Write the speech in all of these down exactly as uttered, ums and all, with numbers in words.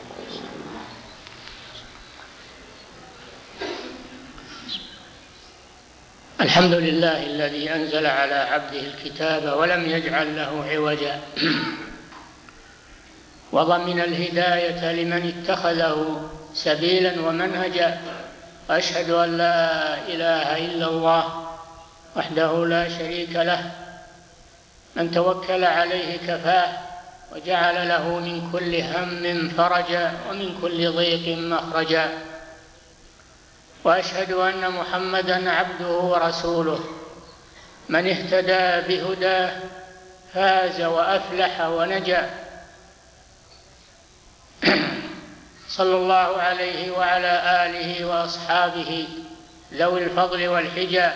الحمد لله الذي أنزل على عبده الكتاب ولم يجعل له عوجا وضمن الهداية لمن اتخذه سبيلا ومنهجا، وأشهد أن لا إله إلا الله وحده لا شريك له، من توكل عليه كفاه وجعل له من كل هم فرجا ومن كل ضيق مخرجا. وأشهد أن محمدًا عبده ورسوله، من اهتدى بهداه فاز وأفلح ونجا، صلى الله عليه وعلى آله وأصحابه ذوي الفضل والحجى،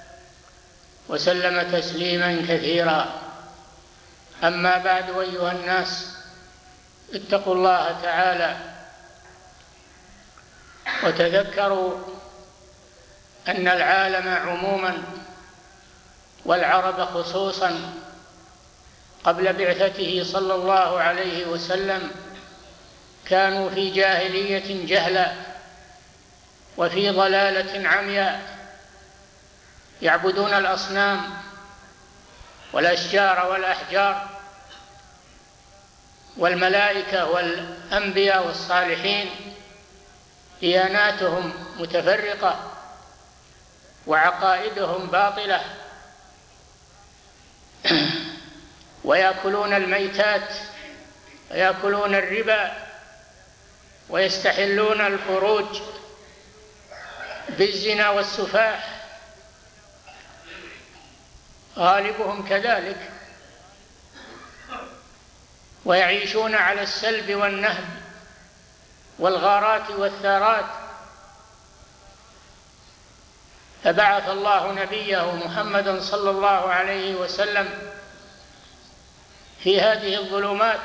وسلم تسليمًا كثيرا. أما بعد، أيها الناس، اتقوا الله تعالى وتذكروا أن العالم عموماً والعرب خصوصاً قبل بعثته صلى الله عليه وسلم كانوا في جاهلية جهلا وفي ضلالة عمياء، يعبدون الأصنام والأشجار والأحجار والملائكة والأنبياء والصالحين، دياناتهم متفرقة وعقائدهم باطلة، ويأكلون الميتات ويأكلون الربا ويستحلون الفروج بالزنا والسفاح، غالبهم كذلك، ويعيشون على السلب والنهب والغارات والثارات. فبعث الله نبيه محمدًا صلى الله عليه وسلم في هذه الظلمات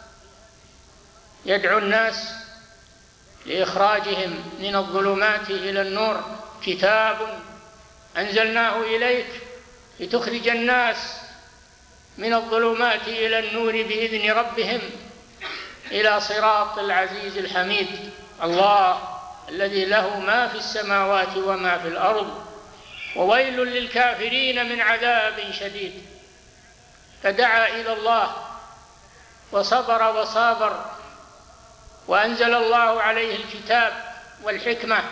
يدعو الناس لإخراجهم من الظلمات إلى النور. كتاب أنزلناه إليك لتخرج الناس من الظلمات إلى النور بإذن ربهم إلى صراط العزيز الحميد، الله الذي له ما في السماوات وما في الأرض، وويل للكافرين من عذاب شديد. فدعا إلى الله وصبر وصابر، وأنزل الله عليه الكتاب والحكمة.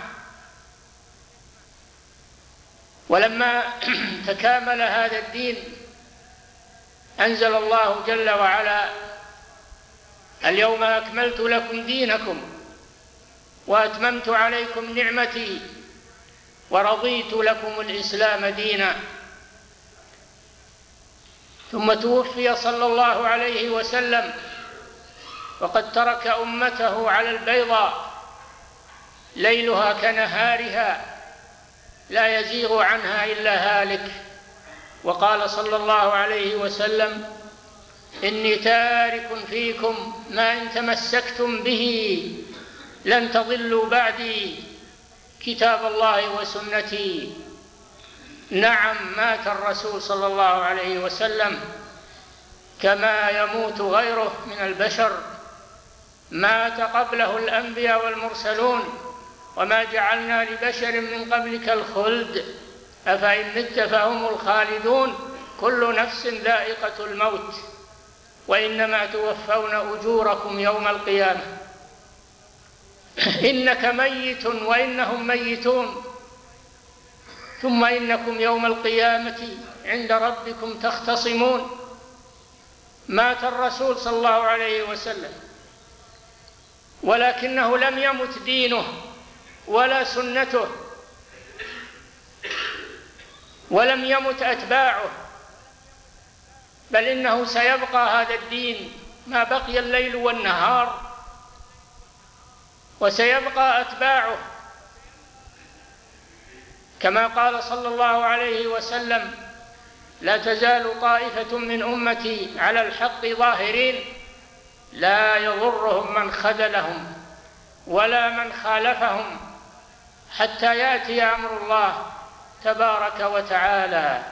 ولما تكامل هذا الدين أنزل الله جل وعلا: اليوم أكملت لكم دينكم وأتممت عليكم نعمتي ورضيت لكم الإسلام دينا. ثم توفي صلى الله عليه وسلم وقد ترك أمته على البيضاء ليلها كنهارها لا يزيغ عنها إلا هالك. وقال صلى الله عليه وسلم: إني تارك فيكم ما إن تمسكتم به لن تضلوا بعدي، كتاب الله وسنتي. نعم، مات الرسول صلى الله عليه وسلم كما يموت غيره من البشر، مات قبله الأنبياء والمرسلون، وما جعلنا لبشر من قبلك الخلد أفإن مت فهم الخالدون، كل نفس ذائقة الموت وإنما توفون أجوركم يوم القيامة، إنك ميت وإنهم ميتون، ثم إنكم يوم القيامة عند ربكم تختصمون. مات الرسول صلى الله عليه وسلم، ولكنه لم يمت دينه ولا سنته، ولم يمت أتباعه، بل إنه سيبقى هذا الدين ما بقي الليل والنهار، وسيبقى أتباعه، كما قال صلى الله عليه وسلم: لا تزال طائفة من أمتي على الحق ظاهرين لا يضرهم من خذلهم ولا من خالفهم حتى يأتي أمر الله تبارك وتعالى.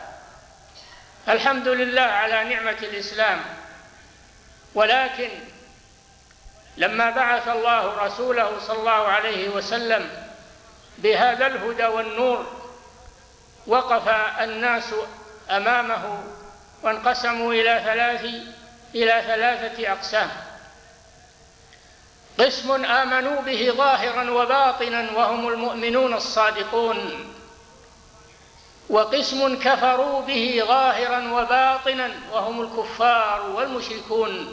الحمد لله على نعمة الإسلام، ولكن لما بعث الله رسوله صلى الله عليه وسلم بهذا الهدى والنور وقف الناس أمامه وانقسموا إلى ثلاث إلى ثلاثة أقسام: قسم آمنوا به ظاهرا وباطنا وهم المؤمنون الصادقون، وقسم كفروا به ظاهرا وباطنا وهم الكفار والمشركون،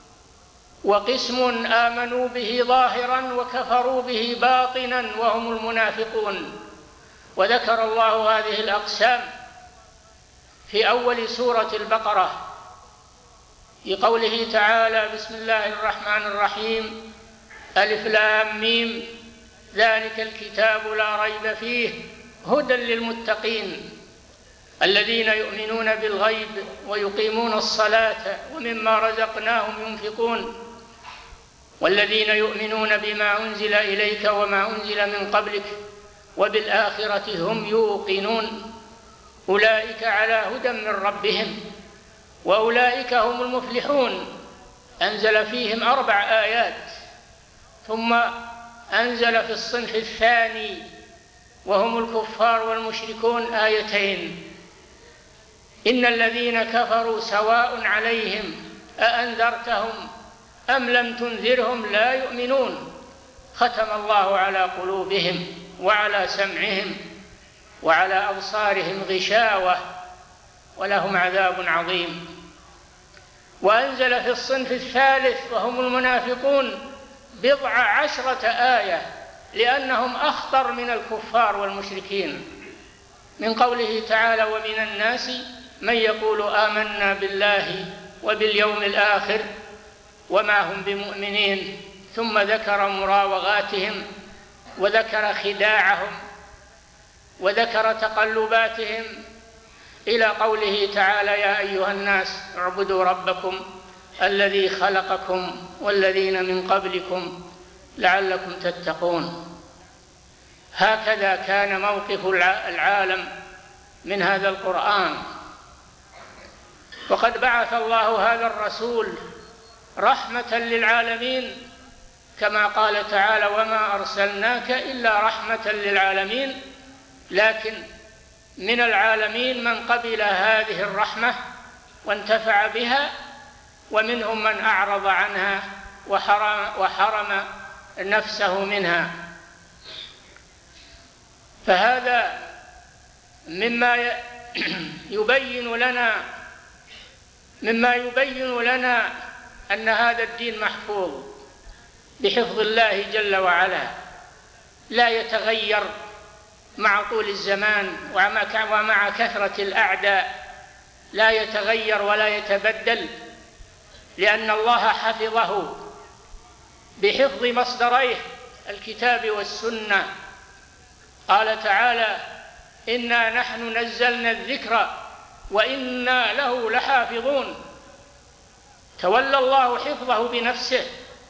وقسم آمنوا به ظاهرا وكفروا به باطنا وهم المنافقون. وذكر الله هذه الأقسام في أول سورة البقرة في قوله تعالى: بسم الله الرحمن الرحيم، ألف لام ميم، ذلك الكتاب لا ريب فيه هدى للمتقين الذين يؤمنون بالغيب ويقيمون الصلاة ومما رزقناهم ينفقون والذين يؤمنون بما أنزل إليك وما أنزل من قبلك وبالآخرة هم يوقنون أولئك على هدى من ربهم وأولئك هم المفلحون. أنزل فيهم أربع آيات، ثم أنزل في الصنف الثاني وهم الكفار والمشركون آيتين: إن الذين كفروا سواء عليهم أأنذرتهم أم لم تنذرهم لا يؤمنون، ختم الله على قلوبهم وعلى سمعهم وعلى أبصارهم غشاوة ولهم عذاب عظيم. وأنزل في الصنف الثالث وهم المنافقون بضع عشرة آية لأنهم أخطر من الكفار والمشركين، من قوله تعالى: ومن الناس من يقول آمنا بالله وباليوم الآخر وما هم بمؤمنين، ثم ذكر مراوغاتهم وذكر خداعهم وذكر تقلباتهم إلى قوله تعالى: يا أيها الناس اعبدوا ربكم الذي خلقكم والذين من قبلكم لعلكم تتقون. هكذا كان موقف العالم من هذا القرآن، وقد بعث الله هذا الرسول رحمة للعالمين كما قال تعالى: وما أرسلناك إلا رحمة للعالمين. لكن من العالمين من قبل هذه الرحمة وانتفع بها، ومنهم من أعرض عنها وحرم, وحرم نفسه منها. فهذا مما يبين لنا مما يبين لنا أن هذا الدين محفوظ بحفظ الله جل وعلا، لا يتغير مع طول الزمان ومع كثرة الأعداء، لا يتغير ولا يتبدل، لأن الله حفظه بحفظ مصدريه الكتاب والسنة. قال تعالى: إنا نحن نزلنا الذكر وإنا له لحافظون. تولى الله حفظه بنفسه.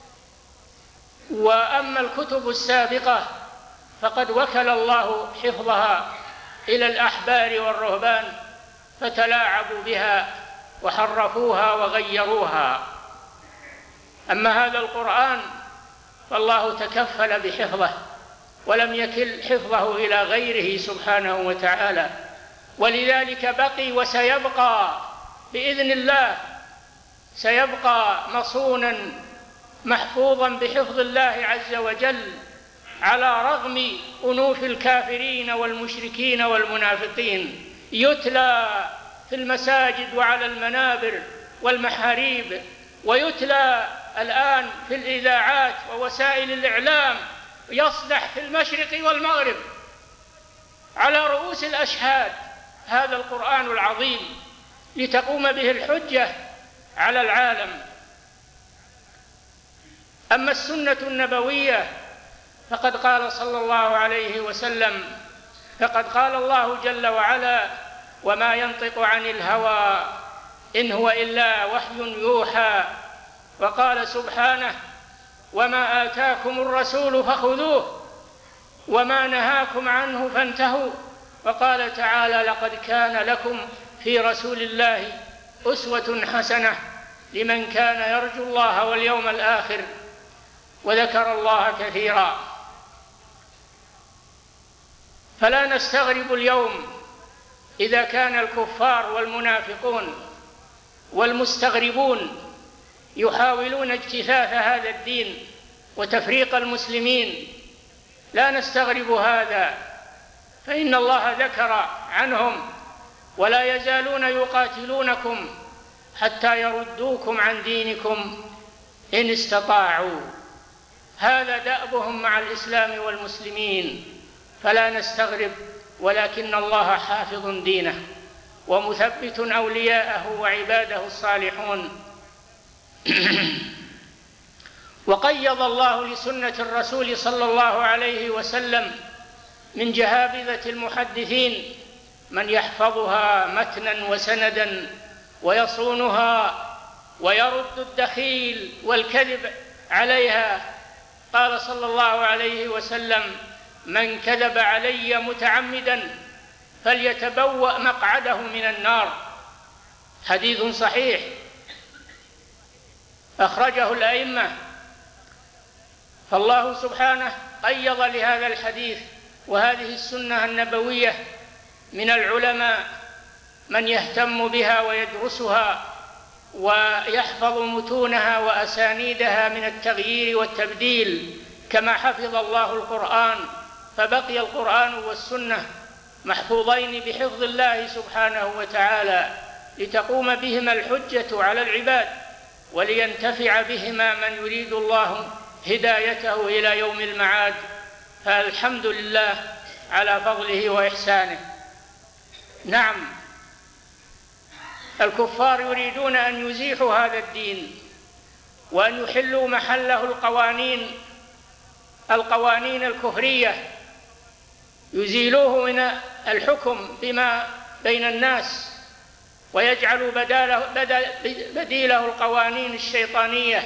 وأما الكتب السابقة فقد وكل الله حفظها إلى الأحبار والرهبان فتلاعبوا بها وحرفوها وغيروها. أما هذا القرآن فالله تكفل بحفظه ولم يكل حفظه إلى غيره سبحانه وتعالى، ولذلك بقي وسيبقى بإذن الله، سيبقى مصونا محفوظا بحفظ الله عز وجل على رغم أنوف الكافرين والمشركين والمنافقين. يتلى في المساجد وعلى المنابر والمحاريب، ويتلى الآن في الإذاعات ووسائل الإعلام، يصدح في المشرق والمغرب على رؤوس الأشهاد هذا القرآن العظيم لتقوم به الحجة على العالم. أما السنة النبوية فقد قال صلى الله عليه وسلم فقد قال الله جل وعلا: وما ينطق عن الهوى إن هو إلا وحي يوحى. وقال سبحانه: وما آتاكم الرسول فخذوه وما نهاكم عنه فانتهوا. وقال تعالى: لقد كان لكم في رسول الله أسوة حسنة لمن كان يرجو الله واليوم الآخر وذكر الله كثيرا. فلا نستغرب اليوم إذا كان الكفار والمنافقون والمستغربون يحاولون اجتثاث هذا الدين وتفريق المسلمين. لا نستغرب هذا، فإن الله ذكر عنهم: ولا يزالون يقاتلونكم حتى يردوكم عن دينكم إن استطاعوا. هذا دأبهم مع الإسلام والمسلمين، فلا نستغرب، ولكن الله حافظ دينه ومثبت أولياءه وعباده الصالحون. وقيض الله لسنة الرسول صلى الله عليه وسلم من جهابذة المحدثين من يحفظها متنا وسندا ويصونها ويرد الدخيل والكذب عليها. قال صلى الله عليه وسلم: من كذب علي متعمدا فليتبوأ مقعده من النار. حديث صحيح أخرجه الأئمة. فالله سبحانه قيض لهذا الحديث وهذه السنة النبوية من العلماء من يهتم بها ويدرسها ويحفظ متونها وأسانيدها من التغيير والتبديل، كما حفظ الله القرآن، فبقي القرآن والسنة محفوظين بحفظ الله سبحانه وتعالى لتقوم بهما الحجة على العباد ولينتفع بهما من يريد الله هدايته إلى يوم المعاد. فالحمد لله على فضله وإحسانه. نعم، الكفار يريدون أن يزيحوا هذا الدين وأن يحلوا محله القوانين القوانين الكفرية، يزيلوه من الحكم بما بين الناس ويجعلوا بداله بديله القوانين الشيطانية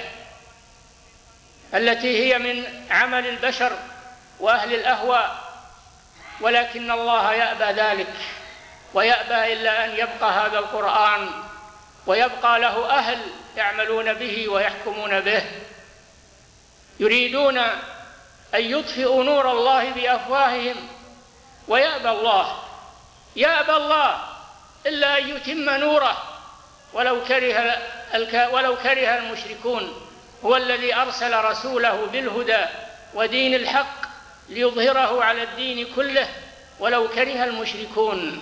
التي هي من عمل البشر وأهل الأهواء. ولكن الله يأبى ذلك، ويأبى إلا أن يبقى هذا القرآن ويبقى له أهل يعملون به ويحكمون به. يريدون أن يطفئوا نور الله بأفواههم ويأبى الله يأبى الله إلا أن يتم نوره ولو كره ولو كره المشركون. هو الذي أرسل رسوله بالهدى ودين الحق ليظهره على الدين كله ولو كره المشركون.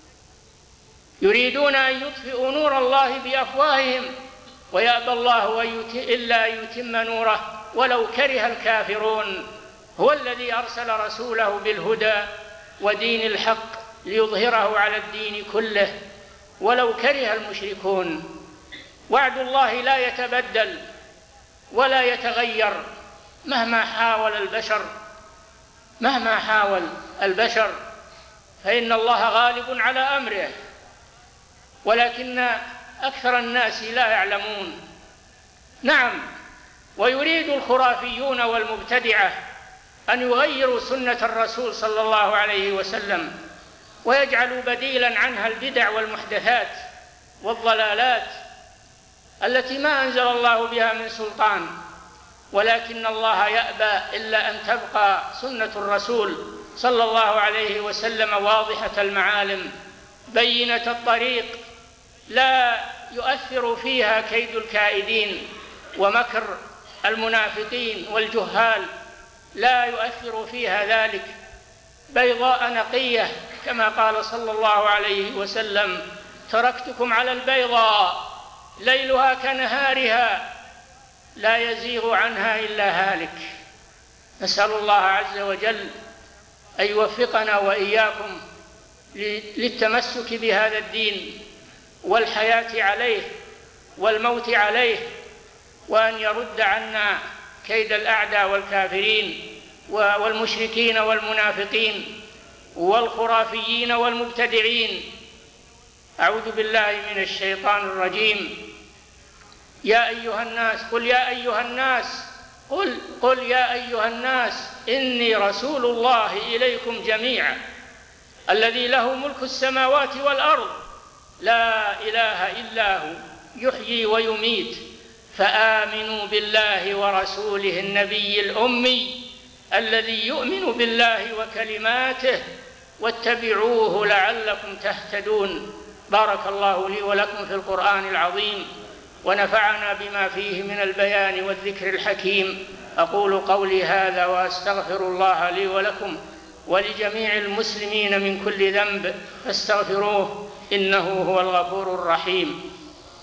يريدون أن يطفئوا نور الله بأفواههم ويأبى الله إلا أن يتم نوره ولو كره الكافرون. هو الذي أرسل رسوله بالهدى ودين الحق ليظهره على الدين كله ولو كره المشركون. وعد الله لا يتبدل ولا يتغير مهما حاول البشر مهما حاول البشر فإن الله غالب على أمره، ولكن أكثر الناس لا يعلمون. نعم، ويريد الخرافيون والمبتدعة أن يغيروا سنة الرسول صلى الله عليه وسلم ويجعلوا بديلا عنها البدع والمحدثات والضلالات التي ما أنزل الله بها من سلطان. ولكن الله يأبى إلا أن تبقى سنة الرسول صلى الله عليه وسلم واضحة المعالم بينة الطريق، لا يؤثر فيها كيد الكائدين ومكر المنافقين والجهال، لا يؤثر فيها ذلك. بيضاء نقية كما قال صلى الله عليه وسلم: تركتكم على البيضاء ليلها كنهارها لا يزيغ عنها إلا هالك. نسأل الله عز وجل أن يوفقنا وإياكم للتمسك بهذا الدين والحياة عليه والموت عليه، وأن يرد عنا كيد الأعداء والكافرين والمشركين والمنافقين والخرافيين والمبتدعين. أعوذ بالله من الشيطان الرجيم. يا أيها الناس قل يا أيها الناس قل قل يا أيها الناس إني رسول الله إليكم جميعا الذي له ملك السماوات والأرض لا إله إلا هو يحيي ويميت فآمنوا بالله ورسوله النبي الأمي الذي يؤمن بالله وكلماته واتبعوه لعلكم تهتدون. بارك الله لي ولكم في القرآن العظيم ونفعنا بما فيه من البيان والذكر الحكيم. أقول قولي هذا وأستغفر الله لي ولكم ولجميع المسلمين من كل ذنب فاستغفروه إنه هو الغفور الرحيم.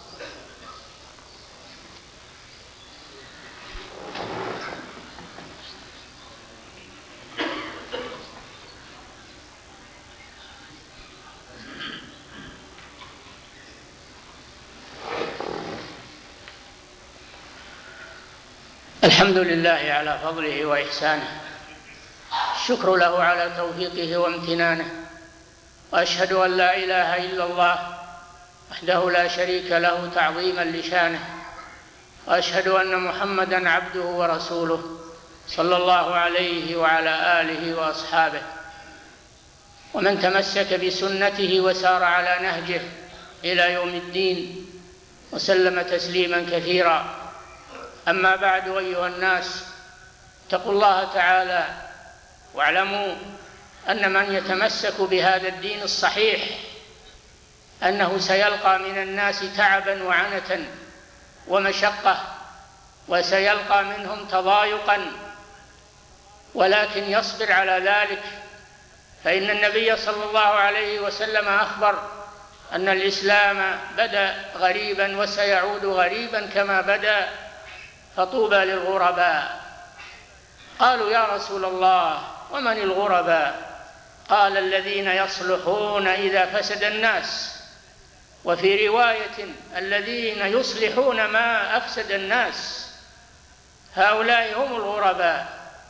الحمد لله على فضله وإحسانه، الشكر له على توفيقه وامتنانه، وأشهد أن لا إله إلا الله وحده لا شريك له تعظيما لشانه، وأشهد أن محمدا عبده ورسوله صلى الله عليه وعلى آله وأصحابه ومن تمسك بسنته وسار على نهجه إلى يوم الدين وسلم تسليما كثيرا. أما بعد، أيها الناس، اتقوا الله تعالى واعلموا أن من يتمسك بهذا الدين الصحيح أنه سيلقى من الناس تعبا وعنة ومشقة، وسيلقى منهم تضايقا، ولكن يصبر على ذلك، فإن النبي صلى الله عليه وسلم أخبر أن الإسلام بدأ غريبا وسيعود غريبا كما بدأ، فطوبى للغرباء. قالوا يا رسول الله ومن الغرباء؟ قال الذين يصلحون إذا فسد الناس، وفي رواية الذين يصلحون ما أفسد الناس، هؤلاء هم الغرباء.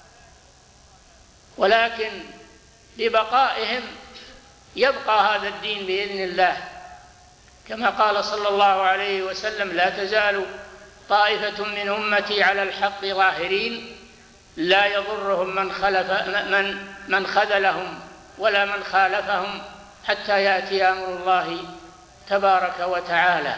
ولكن ببقائهم يبقى هذا الدين بإذن الله، كما قال صلى الله عليه وسلم: لا تزال طائفة من أمتي على الحق ظاهرين لا يضرهم من خلف من من خذلهم ولا من خالفهم حتى يأتي أمر الله تبارك وتعالى.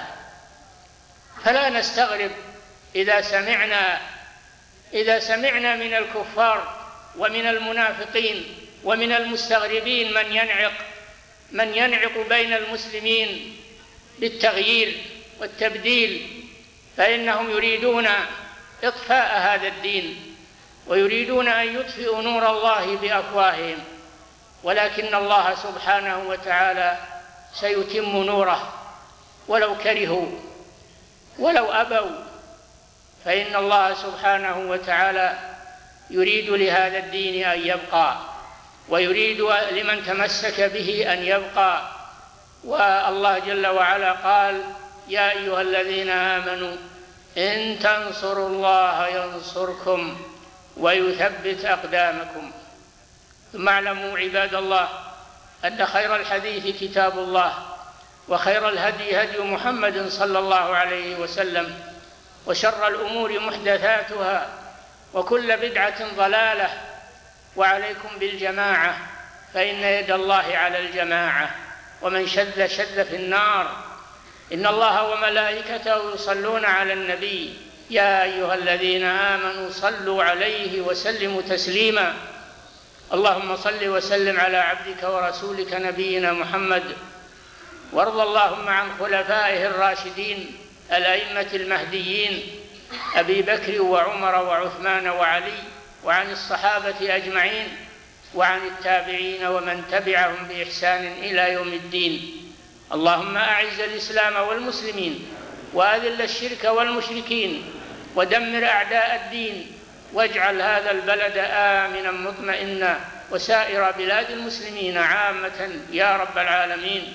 فلا نستغرب إذا سمعنا إذا سمعنا من الكفار ومن المنافقين ومن المستغربين من ينعق من ينعق بين المسلمين بالتغيير والتبديل، فإنهم يريدون إطفاء هذا الدين ويريدون أن يطفئوا نور الله بأفواههم، ولكن الله سبحانه وتعالى سيتم نوره ولو كرهوا ولو أبوا، فإن الله سبحانه وتعالى يريد لهذا الدين أن يبقى، ويريد لمن تمسك به أن يبقى. والله جل وعلا قال: يا أيها الذين آمنوا إن تنصروا الله ينصركم ويثبت أقدامكم. ثم اعلموا عباد الله أن خير الحديث كتاب الله، وخير الهدي هدي محمد صلى الله عليه وسلم، وشر الأمور محدثاتها، وكل بدعة ضلالة، وعليكم بالجماعة فإن يد الله على الجماعة، ومن شذ شذ في النار. إن الله وملائكته يصلون على النبي يا أيها الذين آمنوا صلوا عليه وسلموا تسليما. اللهم صل وسلم على عبدك ورسولك نبينا محمد، وارض اللهم عن خلفائه الراشدين الأئمة المهديين أبي بكر وعمر وعثمان وعلي، وعن الصحابة أجمعين، وعن التابعين ومن تبعهم بإحسان إلى يوم الدين. اللهم أعز الإسلام والمسلمين، وأذل الشرك والمشركين، ودمر أعداء الدين، واجعل هذا البلد آمنا مطمئنا، وسائر بلاد المسلمين عامة يا رب العالمين.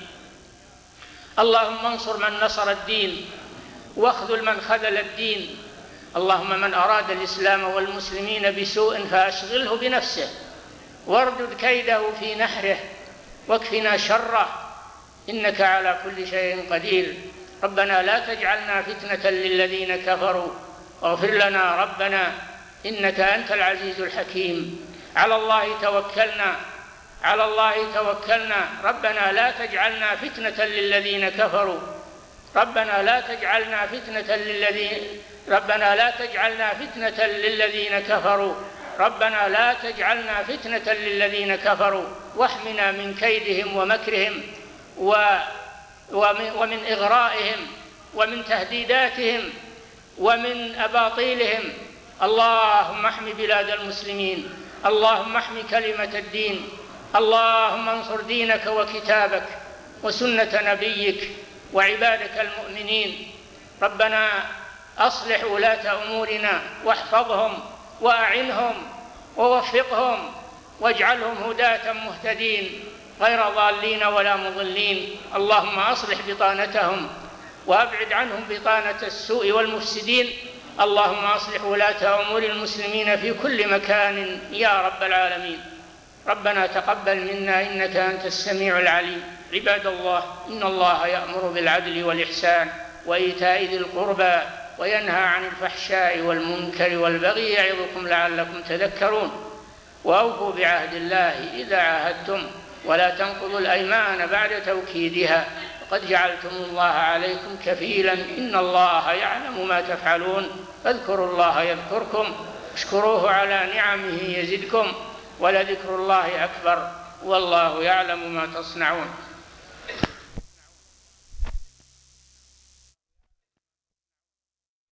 اللهم انصر من نصر الدين، واخذل من خذل الدين. اللهم من أراد الإسلام والمسلمين بسوء فأشغله بنفسه، واردد كيده في نحره، واكفنا شره، إنك على كل شيء قدير. ربنا لا تجعلنا فتنة للذين كفروا، واغفر لنا ربنا إنك أنت العزيز الحكيم. على الله توكلنا على الله توكلنا ربنا لا تجعلنا فتنة للذين كفروا ربنا لا تجعلنا فتنة للذين ربنا لا تجعلنا فتنة للذين كفروا ربنا لا تجعلنا فتنة للذين كفروا واحمنا من كيدهم ومكرهم ومن, ومن إغرائهم ومن تهديداتهم ومن أباطيلهم. اللهم احم بلاد المسلمين، اللهم احم كلمة الدين، اللهم انصر دينك وكتابك وسنة نبيك وعبادك المؤمنين. ربنا أصلح ولاة أمورنا واحفظهم وأعنهم ووفقهم واجعلهم هداة مهتدين غير ضالين ولا مضلين. اللهم أصلح بطانتهم وأبعد عنهم بطانة السوء والمفسدين. اللهم أصلح ولاة أمور المسلمين في كل مكان يا رب العالمين. ربنا تقبل منا إنك أنت السميع العليم. عباد الله، إن الله يأمر بالعدل والإحسان وإيتاء ذي القربى وينهى عن الفحشاء والمنكر والبغي يعظكم لعلكم تذكرون. وأوفوا بعهد الله إذا عاهدتم ولا تنقضوا الأيمان بعد توكيدها وقد جعلتم الله عليكم كفيلا إن الله يعلم ما تفعلون. فاذكروا الله يذكركم واشكروه على نعمه يزدكم ولذكر الله أكبر والله يعلم ما تصنعون.